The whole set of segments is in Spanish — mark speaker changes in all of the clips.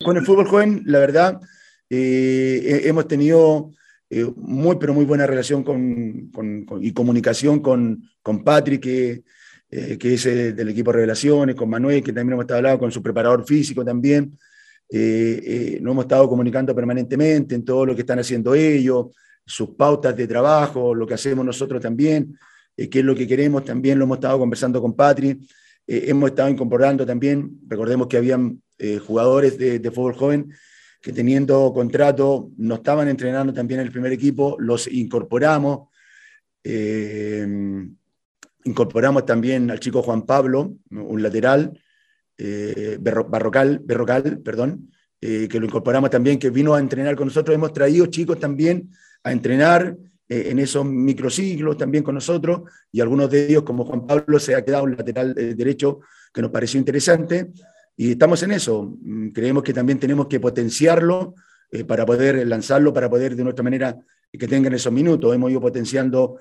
Speaker 1: con el fútbol joven, la verdad, hemos tenido muy, pero muy buena relación y comunicación con Patrick, que es del equipo Revelaciones, con Manuel, que también hemos estado hablando, con su preparador físico también. Nos hemos estado comunicando permanentemente en todo lo que están haciendo ellos, sus pautas de trabajo, lo que hacemos nosotros también, qué es lo que queremos, también lo hemos estado conversando con Patrick. Hemos estado incorporando también, recordemos que habían jugadores de fútbol joven que teniendo contrato no estaban entrenando también en el primer equipo, los incorporamos. Incorporamos también al chico Juan Pablo, un lateral, Berrocal, perdón, que lo incorporamos también, que vino a entrenar con nosotros. Hemos traído chicos también a entrenar en esos microciclos también con nosotros, y algunos de ellos, como Juan Pablo, se ha quedado un lateral derecho que nos pareció interesante, y estamos en eso. Creemos que también tenemos que potenciarlo para poder lanzarlo, para poder de nuestra manera que tengan esos minutos. Hemos ido potenciando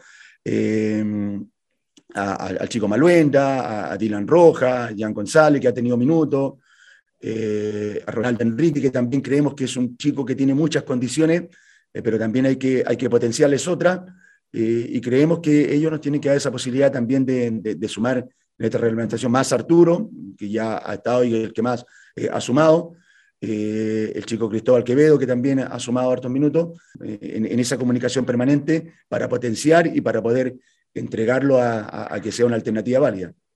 Speaker 1: al chico Maluenda, a Dylan Rojas, a Jan González, que ha tenido minutos, a Ronaldo Enrique, que también creemos que es un chico que tiene muchas condiciones, pero también hay que potenciarles otras, y creemos que ellos nos tienen que dar esa posibilidad también de sumar en esta reglamentación más Arturo, que ya ha estado y el que más ha sumado, el chico Cristóbal Quevedo, que también ha sumado hartos minutos, en esa comunicación permanente para potenciar y para poder entregarlo a que sea una alternativa válida.